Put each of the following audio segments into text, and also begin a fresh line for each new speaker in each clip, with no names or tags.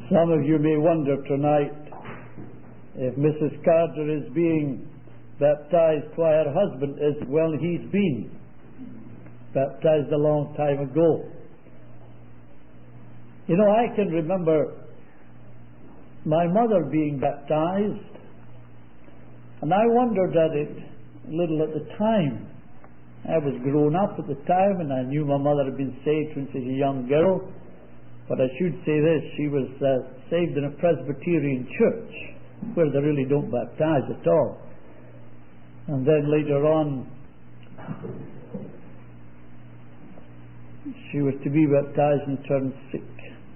Some of you may wonder tonight if Mrs. Carter is being baptized why her husband is. Well, he's been baptized a long time ago. You know, I can remember my mother being baptized, and I wondered at it a little at the time. I was grown up at the time, and I knew my mother had been saved when she was a young girl. But I should say this, she was saved in a Presbyterian church where they really don't baptize at all. And then later on, she was to be baptized and turned sick.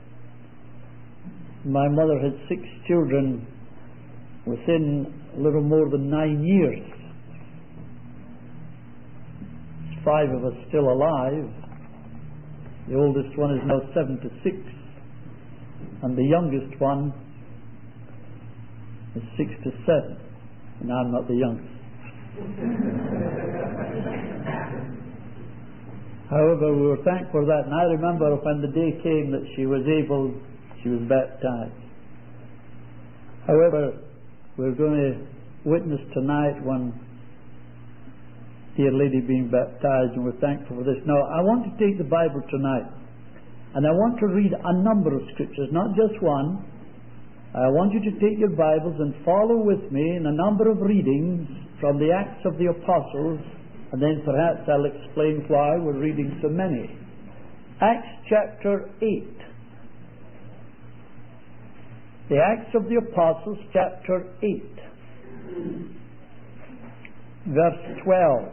My mother had 6 children within a little more than 9 years. 5 of us still alive. The oldest one is now 76, and the youngest one is 67, and I'm not the youngest. However, we were thankful for that, and I remember when the day came that she was baptized. However, we're going to witness tonight one dear lady being baptized, and we're thankful for this. Now, I want to take the Bible tonight, and I want to read a number of scriptures, not just one. I want you to take your Bibles and follow with me in a number of readings from the Acts of the Apostles, and then perhaps I'll explain why we're reading so many. Acts chapter 8. The Acts of the Apostles, chapter 8, verse 12.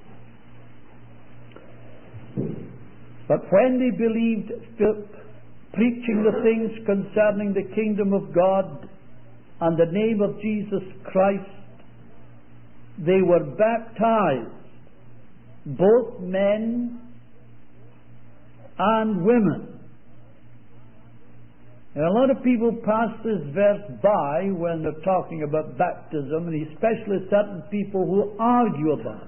But when they believed Philip, preaching the things concerning the kingdom of God and the name of Jesus Christ, they were baptized, both men and women. And a lot of people pass this verse by when they're talking about baptism, and especially certain people who argue about it.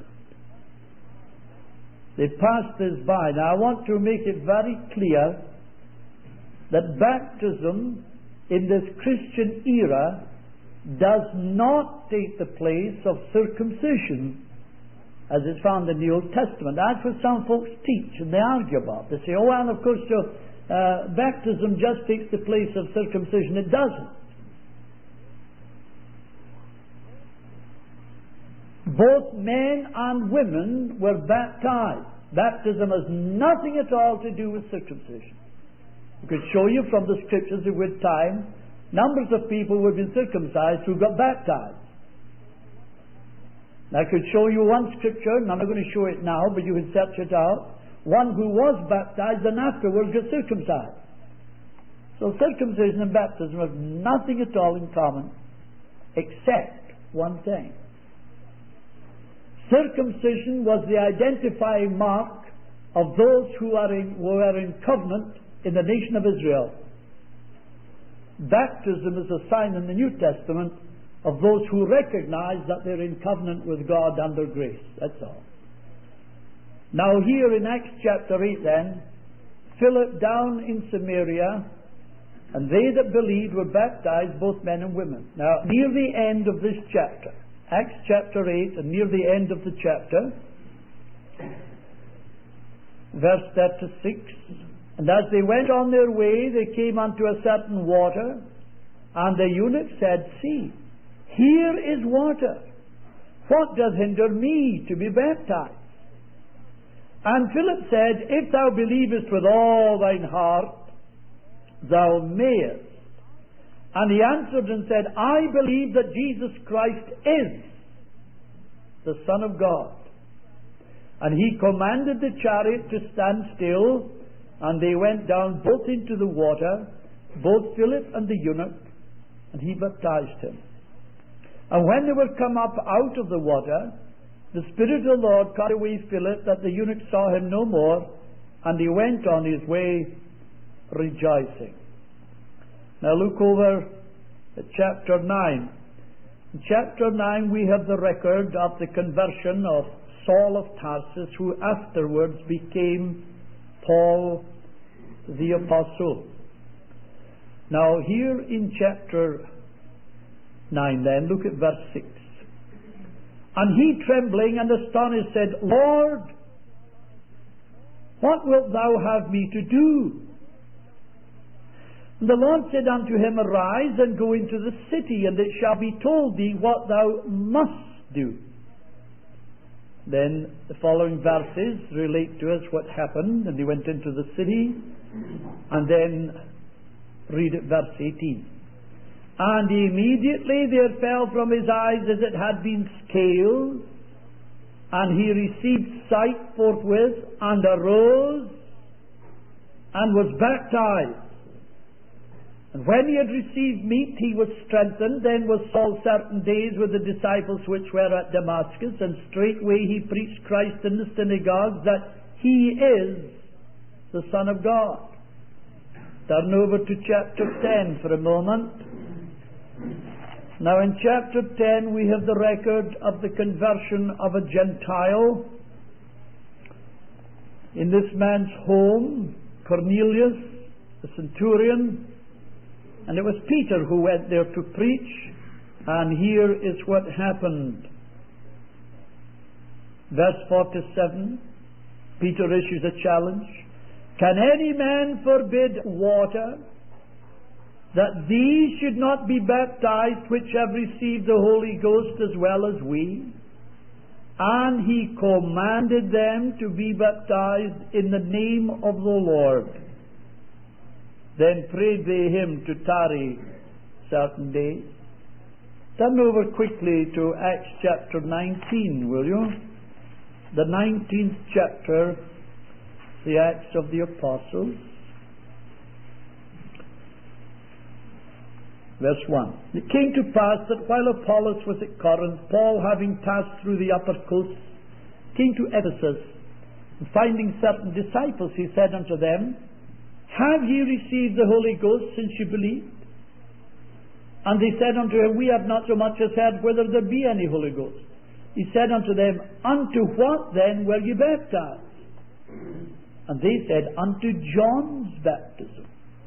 They pass this by. Now, I want to make it very clear that baptism in this Christian era does not take the place of circumcision as is found in the Old Testament. That's what some folks teach and they argue about. They say, oh, well, of course, baptism just takes the place of circumcision. It doesn't. Both men and women were baptized. Baptism has nothing at all to do with circumcision. I could show you from the scriptures with time numbers of people who have been circumcised who got baptized. I could show you one scripture, and I'm not going to show it now, but you can search it out. One who was baptized and afterwards got circumcised. So circumcision and baptism have nothing at all in common except one thing. Circumcision was the identifying mark of those who were in covenant in the nation of Israel. Baptism is a sign in the New Testament of those who recognize that they're in covenant with God under grace. That's all. Now here in Acts chapter 8 then, Philip down in Samaria, and they that believed were baptized, both men and women. Now near the end of this chapter, Acts chapter 8, and near the end of the chapter, verse 36, and as they went on their way, they came unto a certain water, and the eunuch said, see, here is water. What doth hinder me to be baptized? And Philip said, if thou believest with all thine heart, thou mayest. And he answered and said, I believe that Jesus Christ is the Son of God. And he commanded the chariot to stand still, and they went down both into the water, both Philip and the eunuch, and he baptized him. And when they were come up out of the water, the Spirit of the Lord caught away Philip, that the eunuch saw him no more, and he went on his way rejoicing. Now look over at chapter 9. In chapter 9 we have the record of the conversion of Saul of Tarsus, who afterwards became Paul the Apostle. Now here in chapter 9 then, look at verse 6. And he, trembling and astonished, said, Lord, what wilt thou have me to do? And the Lord said unto him, Arise and go into the city, and it shall be told thee what thou must do. Then the following verses relate to us what happened, and he went into the city, and then read at verse 18. And immediately there fell from his eyes as it had been scales, and he received sight forthwith, and arose, and was baptized. And when he had received meat, he was strengthened. Then was Saul certain days with the disciples which were at Damascus, and straightway he preached Christ in the synagogues, that he is the Son of God. Turn over to chapter 10 for a moment. Now in chapter 10 we have the record of the conversion of a Gentile in this man's home, Cornelius, the centurion. And it was Peter who went there to preach, and here is what happened. Verse 47, Peter issues a challenge. Can any man forbid water, that these should not be baptized which have received the Holy Ghost as well as we? And he commanded them to be baptized in the name of the Lord. Then prayed they him to tarry certain days. Turn over quickly to Acts chapter 19, will you? The 19th chapter, the Acts of the Apostles. Verse 1. It came to pass that while Apollos was at Corinth, Paul, having passed through the upper coast, came to Ephesus, and finding certain disciples, he said unto them, Have ye received the Holy Ghost since ye believed? And they said unto him, We have not so much as heard whether there be any Holy Ghost. He said unto them, Unto what then were ye baptized? And they said, Unto John's baptism.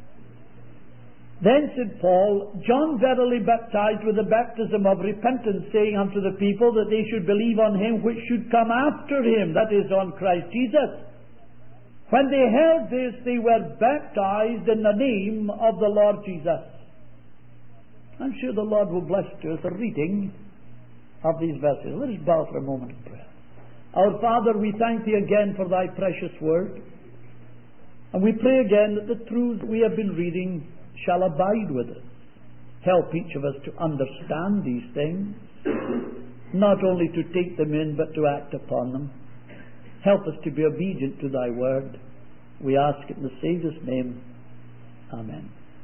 Then said Paul, John verily baptized with the baptism of repentance, saying unto the people that they should believe on him which should come after him, that is, on Christ Jesus. When they heard this, they were baptized in the name of the Lord Jesus. I'm sure the Lord will bless to us the reading of these verses. Let us bow for a moment of prayer. Our Father, we thank Thee again for Thy precious word. And we pray again that the truths we have been reading shall abide with us. Help each of us to understand these things, not only to take them in, but to act upon them. Help us to be obedient to Thy word. We ask it in the Saviour's name. Amen.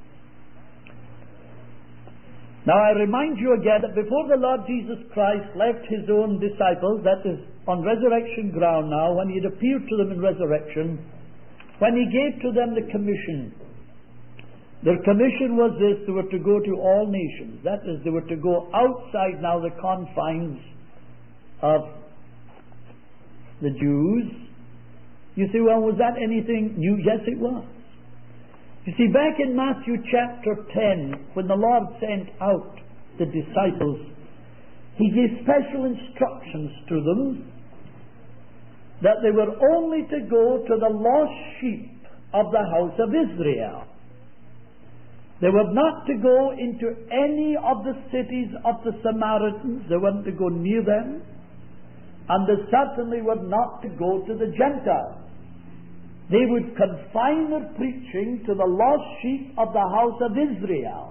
Now I remind you again that before the Lord Jesus Christ left His own disciples, that is on resurrection ground now, when He had appeared to them in resurrection, when He gave to them the commission, their commission was this: they were to go to all nations. That is, they were to go outside now the confines of the Jews. You say, well, was that anything new? Yes, it was. You see, back in Matthew chapter 10, when the Lord sent out the disciples, He gave special instructions to them that they were only to go to the lost sheep of the house of Israel. They were not to go into any of the cities of the Samaritans. They weren't to go near them. And they certainly were not to go to the Gentiles. They would confine their preaching to the lost sheep of the house of Israel.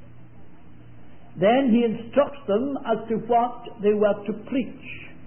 Then He instructs them as to what they were to preach.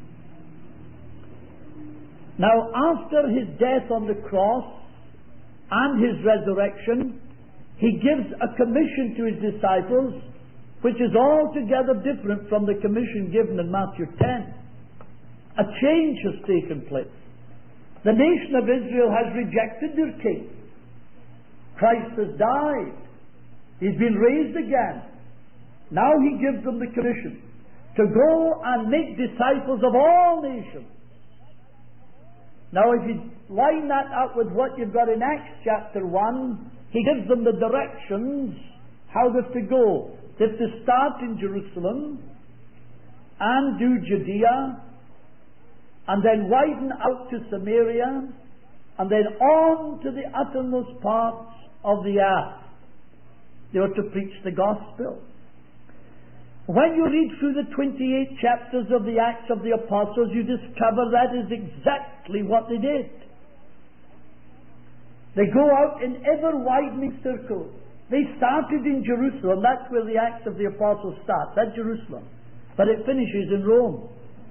Now, after His death on the cross and His resurrection, He gives a commission to His disciples, which is altogether different from the commission given in Matthew 10. A change has taken place. The nation of Israel has rejected their king. Christ has died. He's been raised again. Now He gives them the commission to go and make disciples of all nations. Now if you line that up with what you've got in Acts chapter 1, He gives them the directions how they're to go. They're to start in Jerusalem and do Judea, and then widen out to Samaria, and then on to the uttermost parts of the earth. They were to preach the gospel. When you read through the 28 chapters of the Acts of the Apostles, you discover that is exactly what they did. They go out in ever-widening circles. They started in Jerusalem. That's where the Acts of the Apostles start. That's Jerusalem. But it finishes in Rome.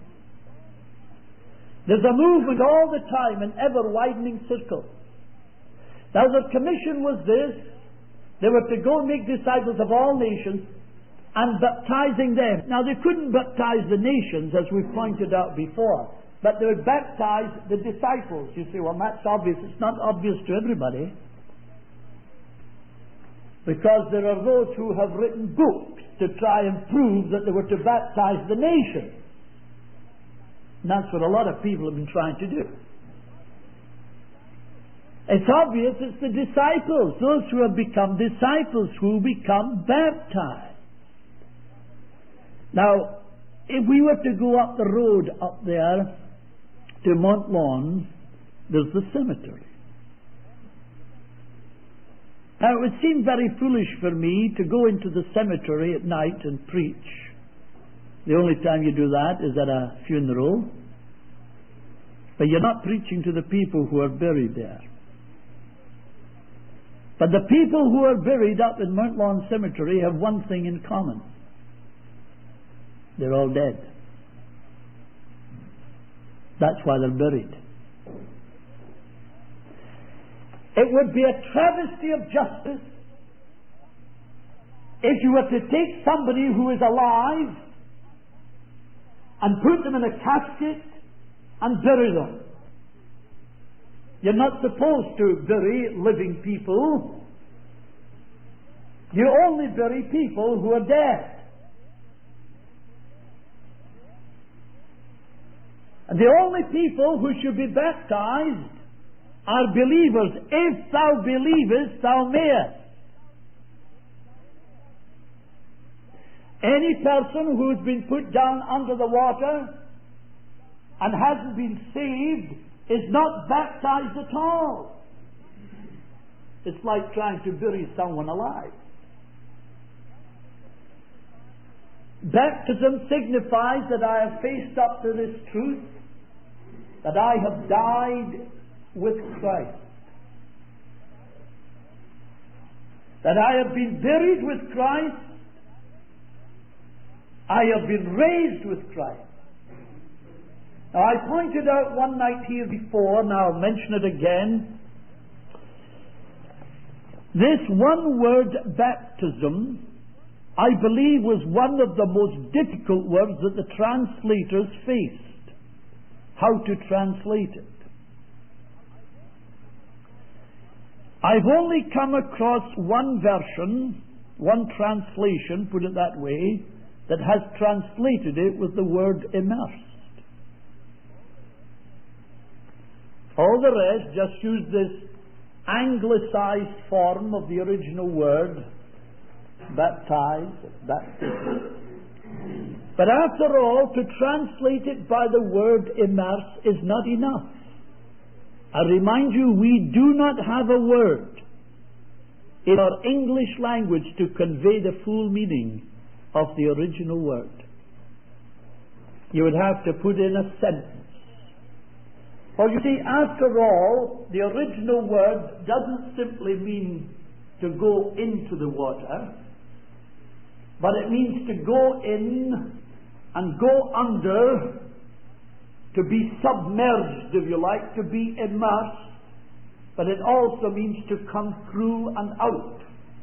There's a movement all the time in ever-widening circles. Now the commission was this. They were to go and make disciples of all nations and baptizing them. Now they couldn't baptize the nations, as we pointed out before, but they would baptize the disciples. You say, well, that's obvious. It's not obvious to everybody, because there are those who have written books to try and prove that they were to baptize the nations. And that's what a lot of people have been trying to do. It's obvious it's the disciples, those who have become disciples, who become baptized. Now, if we were to go up the road up there to Mont Lawn, there's the cemetery. Now, it would seem very foolish for me to go into the cemetery at night and preach. The only time you do that is at a funeral. But you're not preaching to the people who are buried there. But the people who are buried up in Mont Lawn Cemetery have one thing in common. They're all dead. That's why they're buried. It would be a travesty of justice if you were to take somebody who is alive and put them in a casket and bury them. You're not supposed to bury living people. You only bury people who are dead. And the only people who should be baptized are believers. If thou believest, thou mayest. Any person who has been put down under the water and hasn't been saved is not baptized at all. It's like trying to bury someone alive. Baptism signifies that I have faced up to this truth, that I have died with Christ, that I have been buried with Christ, I have been raised with Christ. Now, I pointed out one night here before, now I'll mention it again. This one word, baptism, I believe was one of the most difficult words that the translators faced. How to translate it. I've only come across one version, one translation, put it that way, that has translated it with the word immersed. All the rest just use this anglicized form of the original word, baptize, baptism. But after all, to translate it by the word immerse is not enough. I remind you, we do not have a word in our English language to convey the full meaning of the original word. You would have to put in a sentence. For you see, after all, the original word doesn't simply mean to go into the water, but it means to go in and go under, to be submerged, if you like, to be immersed, but it also means to come through and out.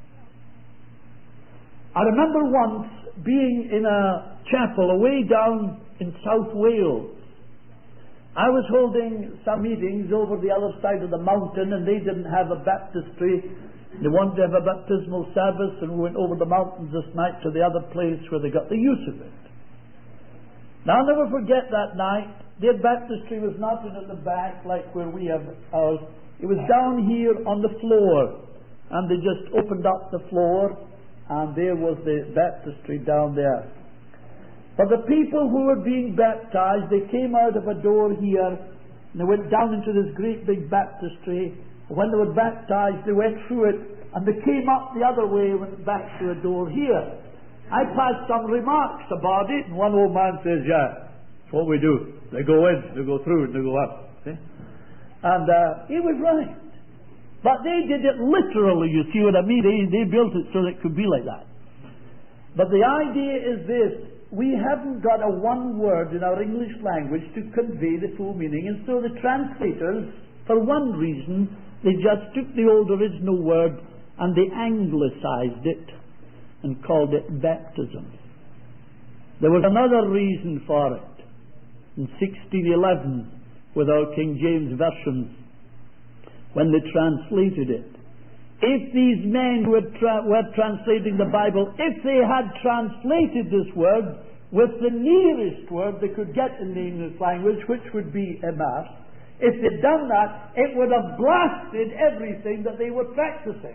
I remember once being in a chapel away down in South Wales. I was holding some meetings over the other side of the mountain, and they didn't have a baptistry. They wanted to have a baptismal service, and we went over the mountains this night to the other place where they got the use of it. Now, I'll never forget that night. Their baptistry was not in at the back like where we have ours. It was down here on the floor. and they just opened up the floor, and there was the baptistry down there. But the people who were being baptized, they came out of a door here, and they went down into this great big baptistry. When they were baptized, they went through it, and they came up the other way, went back through a door here. I passed some remarks about it, and one old man says, yeah, that's what we do. They go in, they go through, and they go up. See? And he was right. But they did it literally, you see what I mean? They built it so that it could be like that. But the idea is this: we haven't got a one word in our English language to convey the full meaning, and so the translators, for one reason, they just took the old original word and they anglicized it and called it baptism. There was another reason for it. In 1611, with our King James versions, when they translated it, if these men who were translating the Bible, if they had translated this word with the nearest word they could get in the English language, which would be immerse, if they'd done that, it would have blasted everything that they were practicing.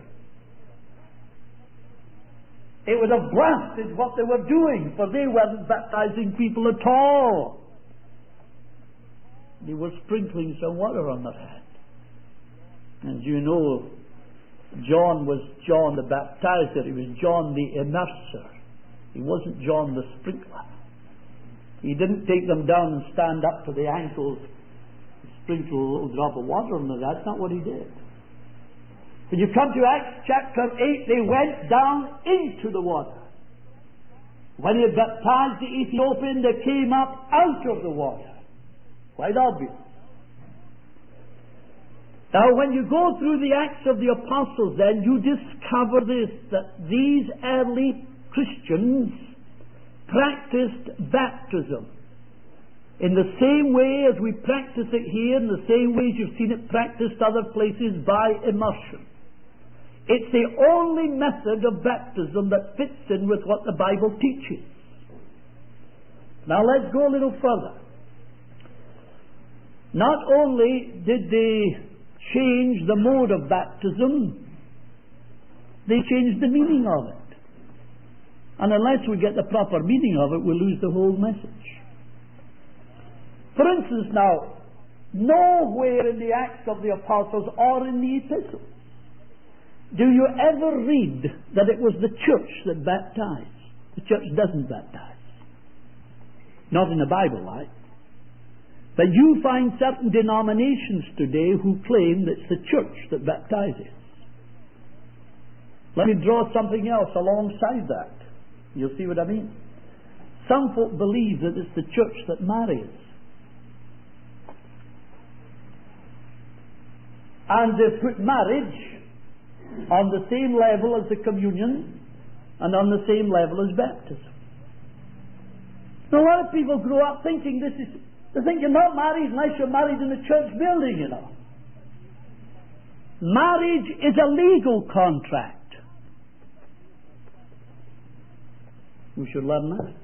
It would have blasted what they were doing, for they weren't baptizing people at all. They were sprinkling some water on their head. And you know, John was John the baptizer. He was John the immerser. He wasn't John the sprinkler. He didn't take them down and stand up to the ankles and sprinkle a little drop of water on them. That's not what he did. When you come to Acts chapter 8, they went down into the water. When he had baptized the Ethiopian, they came up out of the water. Quite obvious. Now, when you go through the Acts of the Apostles, then you discover this, that these early Christians practiced baptism in the same way as we practice it here, in the same way as you've seen it practiced other places, by immersion. It's the only method of baptism that fits in with what the Bible teaches. Now let's go a little further. Not only did they change the mode of baptism, they changed the meaning of it. And unless we get the proper meaning of it, we'll lose the whole message. For instance now, nowhere in the Acts of the Apostles or in the epistles do you ever read that it was the church that baptized. The church doesn't baptize. Not in the Bible, right? But you find certain denominations today who claim that it's the church that baptizes. Let me draw something else alongside that. You'll see what I mean. Some folk believe that it's the church that marries. And they put marriage on the same level as the communion and on the same level as baptism. Now, a lot of people grow up thinking this is... They think you're not married unless you're married in a church building, you know. Marriage is a legal contract. We should learn that.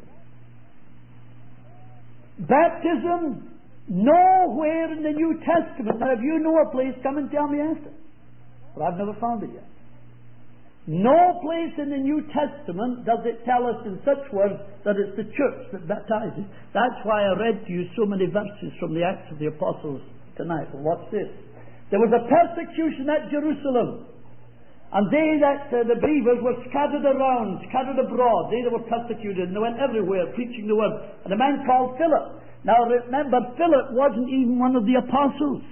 Baptism, nowhere in the New Testament. Now, if you know a place, come and tell me after. But I've never found it yet. No place in the New Testament does it tell us in such words that it's the church that baptizes. That's why I read to you so many verses from the Acts of the Apostles tonight. Well, what's this? There was a persecution at Jerusalem, and the believers were scattered around, scattered abroad. They were persecuted, and they went everywhere preaching the word. And a man called Philip. Now remember, Philip wasn't even one of the apostles.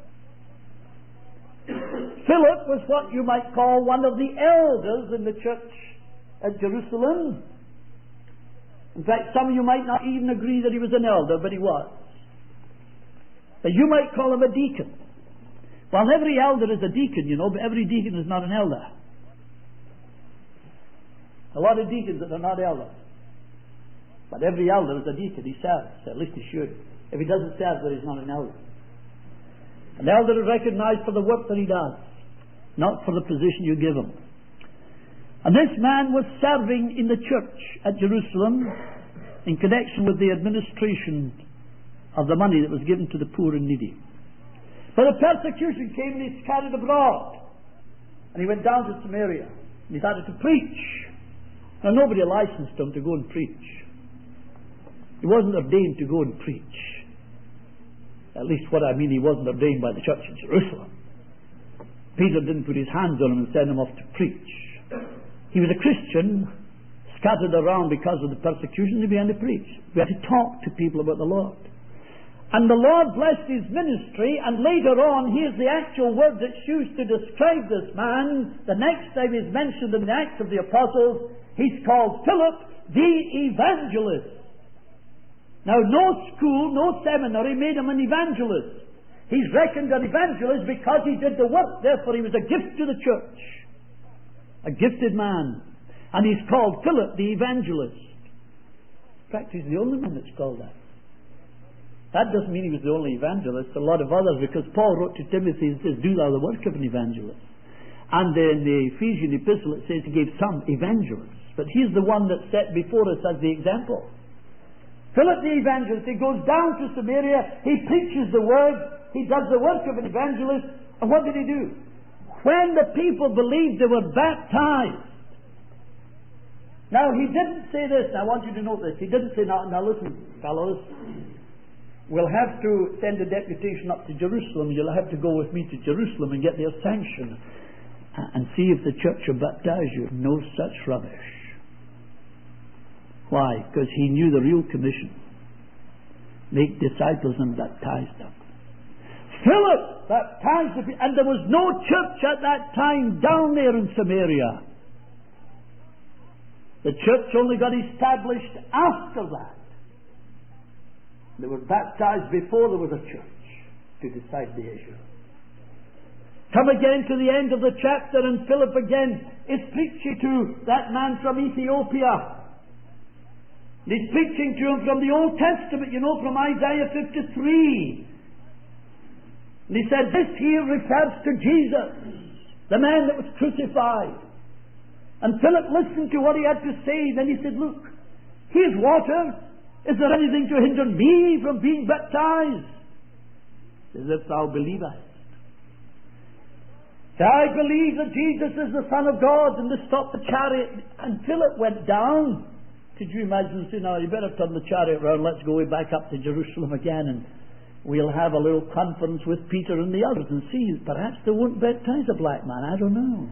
Philip was what you might call one of the elders in the church at Jerusalem. In fact, some of you might not even agree that he was an elder, but he was. But you might call him a deacon. Well, every elder is a deacon, you know, but every deacon is not an elder. A lot of deacons that are not elders. But every elder is a deacon. He serves. At least he should. If he doesn't serve, then he's not an elder. An elder is recognized for the work that he does, not for the position you give him. And this man was serving in the church at Jerusalem in connection with the administration of the money that was given to the poor and needy. But the persecution came and he scattered abroad. And he went down to Samaria. And he started to preach. Now nobody licensed him to go and preach. He wasn't ordained to go and preach. At least what I mean, he wasn't ordained by the church in Jerusalem. Peter didn't put his hands on him and send him off to preach. He was a Christian, scattered around because of the persecution. He began to preach. We had to talk to people about the Lord. And the Lord blessed his ministry, and later on, here's the actual word that's used to describe this man. The next time he's mentioned in the Acts of the Apostles, he's called Philip the Evangelist. Now, no school, no seminary made him an evangelist. He's reckoned an evangelist because he did the work, therefore he was a gift to the church. A gifted man. And he's called Philip the Evangelist. In fact, he's the only one that's called that. That doesn't mean he was the only evangelist. A lot of others, because Paul wrote to Timothy and says, do thou the work of an evangelist. And in the Ephesian epistle it says he gave some evangelists. But he's the one that's set before us as the example. Philip the Evangelist, he goes down to Samaria, he preaches the word, he does the work of an evangelist, and what did he do? When the people believed, they were baptized. Now, he didn't say this, I want you to note this, he didn't say, now listen, fellows, we'll have to send a deputation up to Jerusalem, you'll have to go with me to Jerusalem and get their sanction, and see if the church will baptize you. No such rubbish. Why? Because he knew the real commission. Make disciples and baptize them. Philip baptized the people, and there was no church at that time down there in Samaria. The church only got established after that. They were baptized before there was a church to decide the issue. Come again to the end of the chapter, and Philip again is preaching to that man from Ethiopia. He's preaching to him from the Old Testament, from Isaiah 53. And he said, this here refers to Jesus, the man that was crucified. And Philip listened to what he had to say. Then he said, look, here's water. Is there anything to hinder me from being baptized? He says, if thou believest. I believe that Jesus is the Son of God. And they stopped the chariot. And Philip went down. Could you imagine saying, now you better turn the chariot round, let's go way back up to Jerusalem again, and we'll have a little conference with Peter and the others and see, perhaps they won't baptize a black man, I don't know.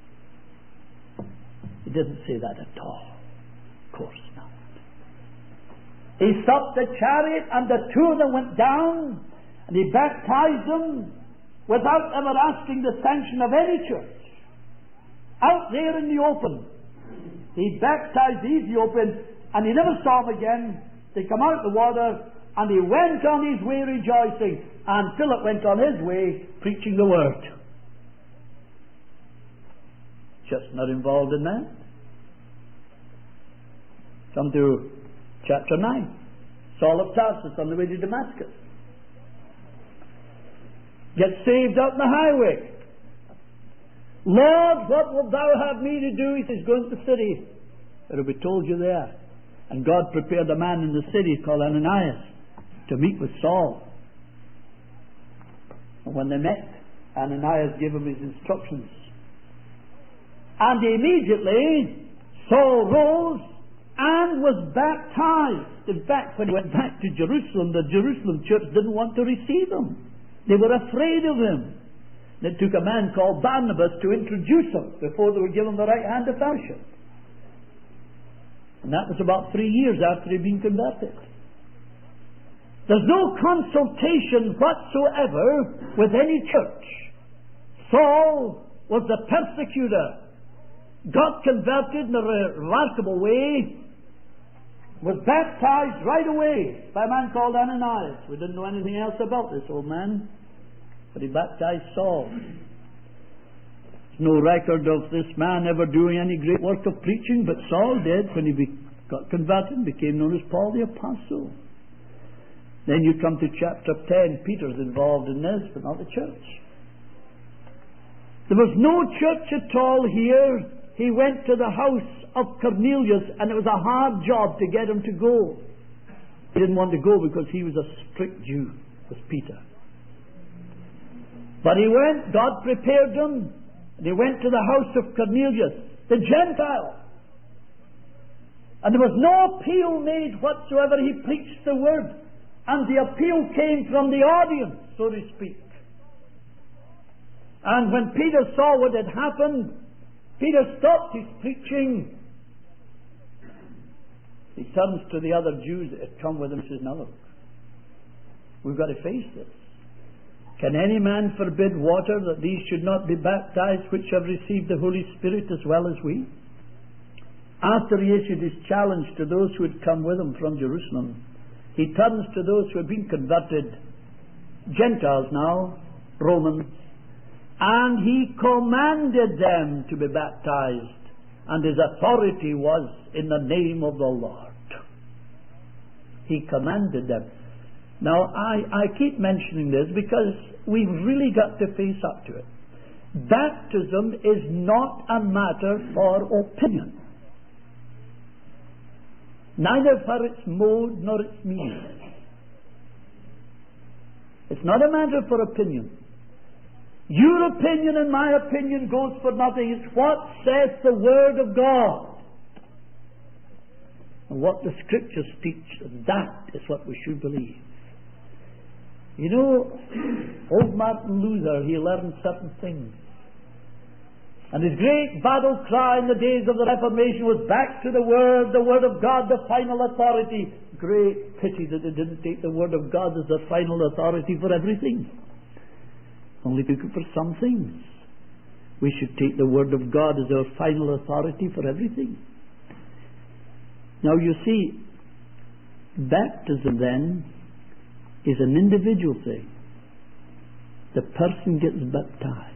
He didn't say that at all. Of course not. He stopped the chariot, and the two of them went down, and he baptized them without ever asking the sanction of any church. Out there in the open. He baptized the Ethiopian, and he never saw him again. They come out of the water, and he went on his way rejoicing. And Philip went on his way preaching the word. Just not involved in that. Come to chapter 9. Saul of Tarsus on the way to Damascus. Gets saved out in the highway. Lord, what wilt thou have me to do? He says, go into the city. It'll be told you there. And God prepared a man in the city called Ananias to meet with Saul. And when they met, Ananias gave him his instructions. And immediately Saul rose and was baptized. In fact, when he went back to Jerusalem, the Jerusalem church didn't want to receive him. They were afraid of him. It took a man called Barnabas to introduce him before they would give him the right hand of fellowship. And that was about 3 years after he'd been converted. There's no consultation whatsoever with any church. Saul was the persecutor. Got converted in a remarkable way. Was baptized right away by a man called Ananias. We didn't know anything else about this old man. But he baptized Saul. There's no record of this man ever doing any great work of preaching, but Saul did when he got converted and became known as Paul the Apostle. Then you come to chapter 10. Peter's involved in this, but not the church. There was no church at all here. He went to the house of Cornelius, and it was a hard job to get him to go. He didn't want to go because he was a strict Jew, was Peter. But he went, God prepared him, And he went to the house of Cornelius, the Gentile. And there was no appeal made whatsoever. He preached the word. And the appeal came from the audience, so to speak. And when Peter saw what had happened, Peter stopped his preaching. He turns to the other Jews that had come with him and says, "Now look, we've got to face this. Can any man forbid water that these should not be baptized which have received the Holy Spirit as well as we?" After he issued his challenge to those who had come with him from Jerusalem, he turns to those who had been converted, Gentiles now, Romans, and he commanded them to be baptized, and his authority was in the name of the Lord. He commanded them. Now, I keep mentioning this because we've really got to face up to it. Baptism is not a matter for opinion, neither for its mode nor its meaning. It's not a matter for opinion. Your opinion and my opinion goes for nothing. It's what says the Word of God. And what the Scriptures teach, that is what we should believe. You know, old Martin Luther, he learned certain things. And his great battle cry in the days of the Reformation was back to the Word of God, the final authority. Great pity that they didn't take the Word of God as the final authority for everything. Only took it for some things. We should take the Word of God as our final authority for everything. Now you see, baptism then is an individual thing. The person gets baptized.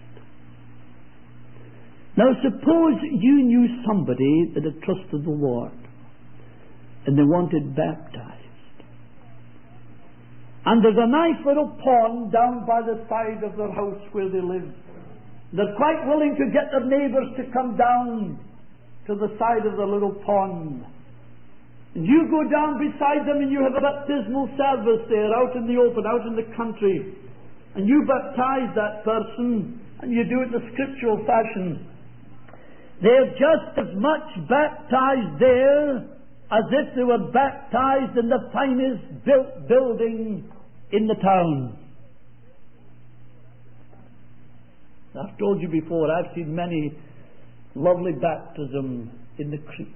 Now suppose you knew somebody that had trusted the Lord and they wanted baptized. And there's a nice little pond down by the side of their house where they live. They're quite willing to get their neighbours to come down to the side of the little pond. And you go down beside them and you have a baptismal service there, out in the open, out in the country. And you baptize that person, and you do it in the scriptural fashion. They're just as much baptized there as if they were baptized in the finest built building in the town. I've told you before, I've seen many lovely baptisms in the creek.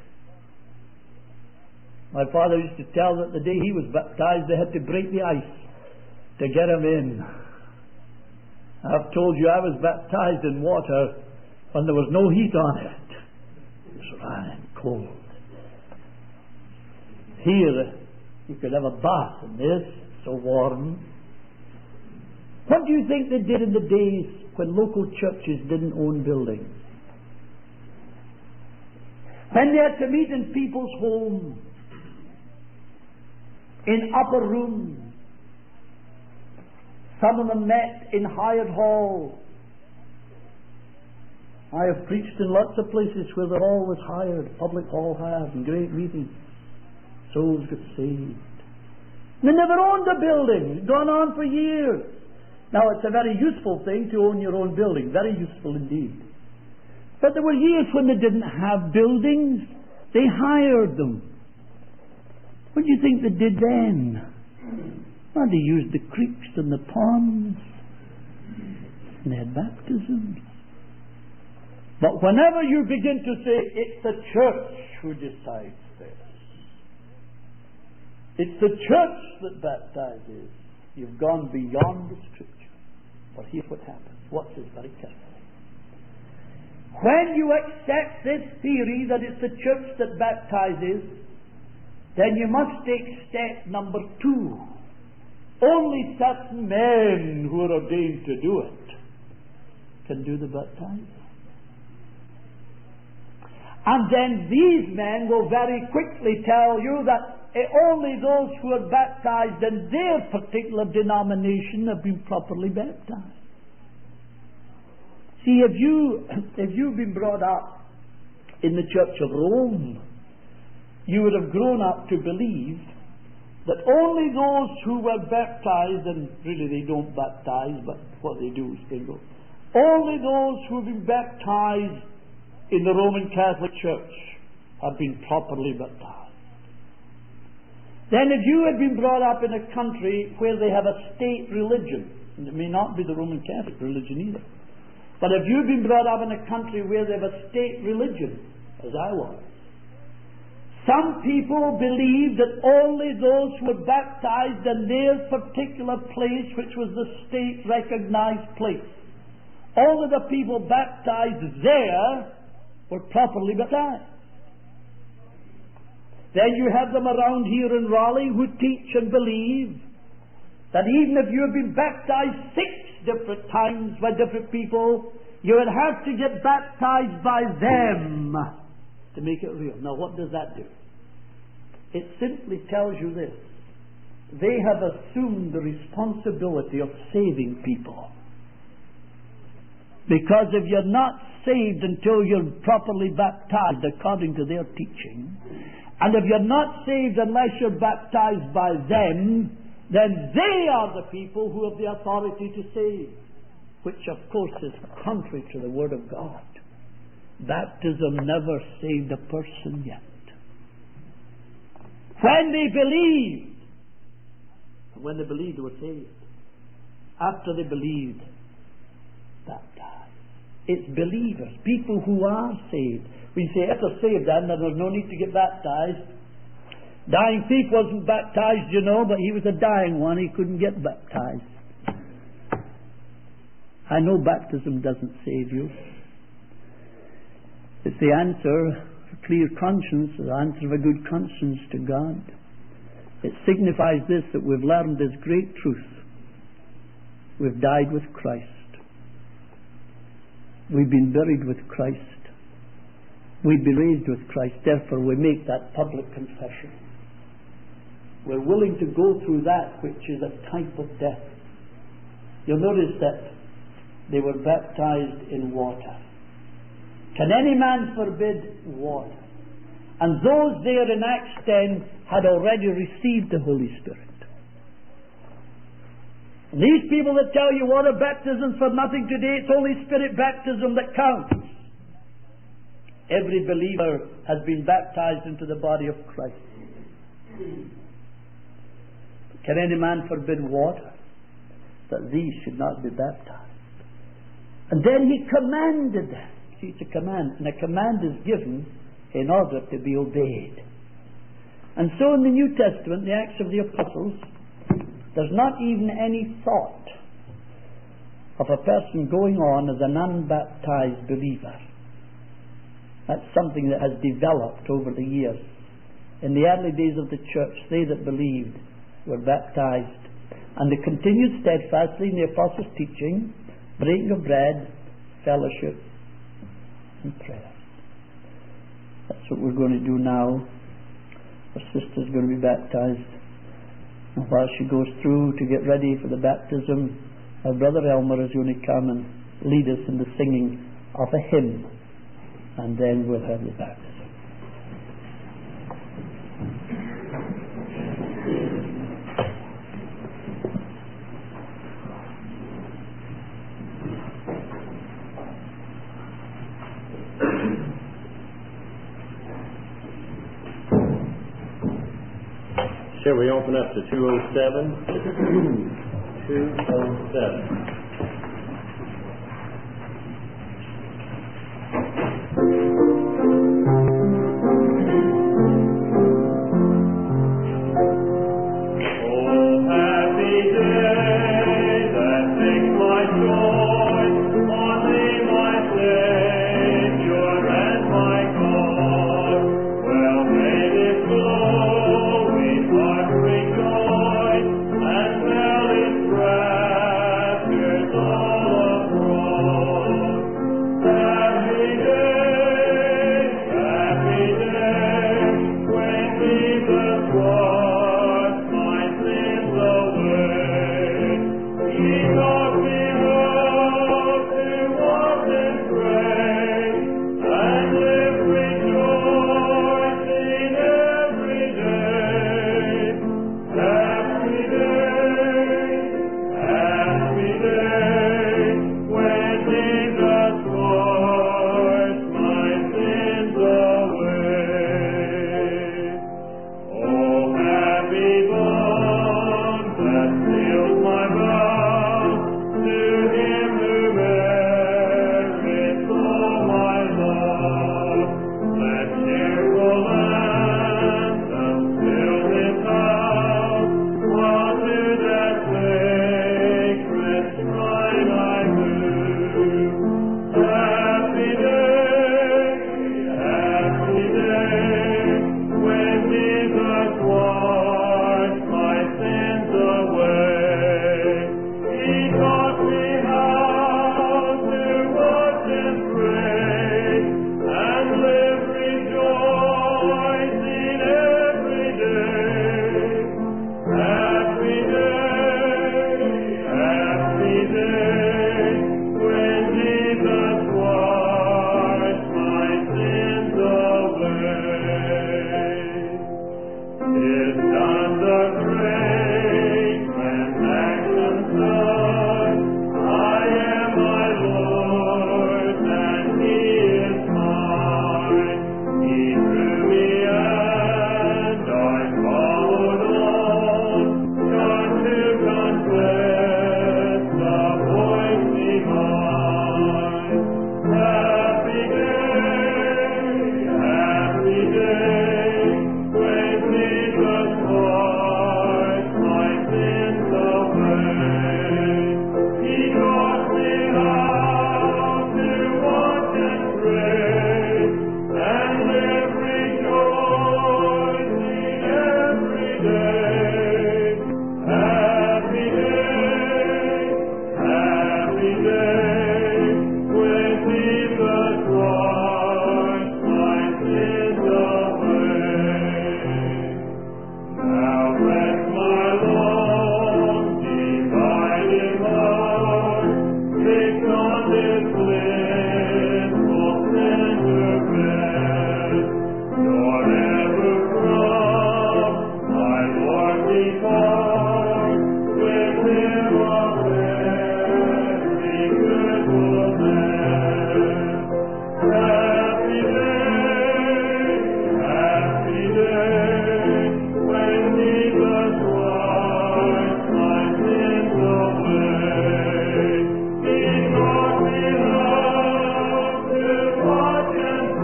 My father used to tell that the day he was baptized they had to break the ice to get him in. I've told you I was baptized in water when there was no heat on it. It was dry and cold. Here you could have a bath in this, so warm. What do you think they did in the days when local churches didn't own buildings? When they had to meet in people's homes, in upper rooms, some of them met in hired halls. I have preached in lots of places where the hall was hired, public hall hired, and great meetings. Souls got saved. They never owned a building. It's gone on for years. Now it's a very useful thing to own your own building, very useful indeed. But there were years when they didn't have buildings. They hired them. What do you think they did then? Well, they used the creeks and the ponds. And they had baptisms. But whenever you begin to say, it's the church who decides this, it's the church that baptizes, you've gone beyond the Scripture. Well, here's what happens. Watch this very carefully. When you accept this theory that it's the church that baptizes, then you must take step number 2. Only certain men who are ordained to do it can do the baptizing. And then these men will very quickly tell you that only those who are baptized in their particular denomination have been properly baptized. See, if you've been brought up in the Church of Rome, you would have grown up to believe that only those who were baptized, and really they don't baptize, but what they do is they go, only those who have been baptized in the Roman Catholic Church have been properly baptized. Then if you had been brought up in a country where they have a state religion, and it may not be the Roman Catholic religion either, but if you've been brought up in a country where they have a state religion, as I was, some people believed that only those who were baptized in their particular place, which was the state-recognized place, only the people baptized there were properly baptized. Then you have them around here in Raleigh who teach and believe that even if you have been baptized 6 different times by different people, you would have to get baptized by them to make it real. Now what does that do? It simply tells you this: they have assumed the responsibility of saving people. Because if you're not saved until you're properly baptized according to their teaching, and if you're not saved unless you're baptized by them, then they are the people who have the authority to save, which of course is contrary to the Word of God. Baptism never saved a person yet. When they believed, they were saved. After they believed, baptized. It's believers, people who are saved. We say, if they're saved then there's no need to get baptized. Dying thief wasn't baptized, you know, but he was a dying one. He couldn't get baptized. I know baptism doesn't save you. It's the answer for clear conscience, the answer of a good conscience to God. It signifies this, that we've learned this great truth. We've died with Christ. We've been buried with Christ. We've been raised with Christ. Therefore we make that public confession. We're willing to go through that which is a type of death. You'll notice that they were baptized in water. Can any man forbid water? And those there in Acts 10 had already received the Holy Spirit. And these people that tell you water baptism for nothing today, it's only Spirit baptism that counts. Every believer has been baptized into the body of Christ. Can any man forbid water, that these should not be baptized? And then he commanded them. See, it's a command, and a command is given in order to be obeyed. And so in the New Testament, the Acts of the Apostles, there's not even any thought of a person going on as an unbaptized believer. That's something that has developed over the years. In the early days of the church, they that believed were baptized, and they continued steadfastly in the apostles' teaching, breaking of bread, fellowship, and prayer. That's what we're going to do now. Our sister's going to be baptized, and while she goes through to get ready for the baptism, our brother Elmer is going to come and lead us in the singing of a hymn, and then we'll have the baptism.
Shall we open up to 207? 207.
Rejoice and well in rapture.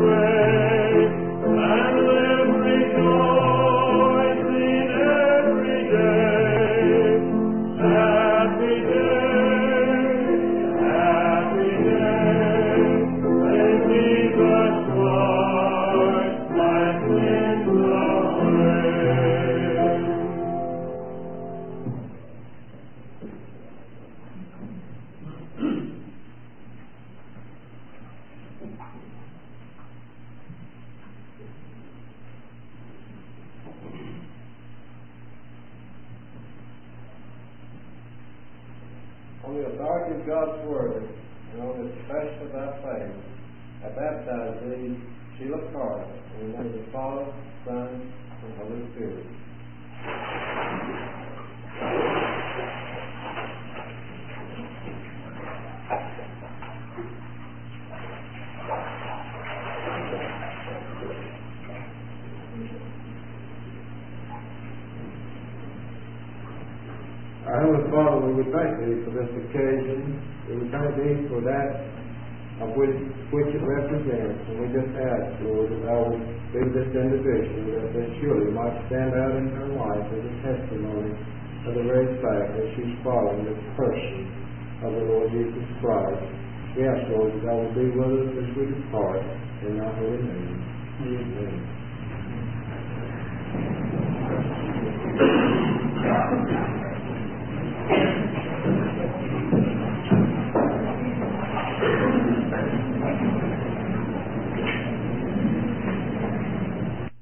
way, and live rejoicing every day. Happy day, happy day, when Jesus Christ my sins away.
On the authority of God's Word, and on the confession of thy faith, I baptize thee, Sheila Carter, in the name of the Father, Son, and Holy Spirit.
Our Heavenly Father, we would thank Thee for this occasion. We would thank Thee for that of which it represents. And we just ask, Lord, that Thou would be this individual, that this surely might stand out in her life as a testimony of the very fact that she's following the person of the Lord Jesus Christ. We ask, Lord, that Thou would be with us as we depart in Thy holy name.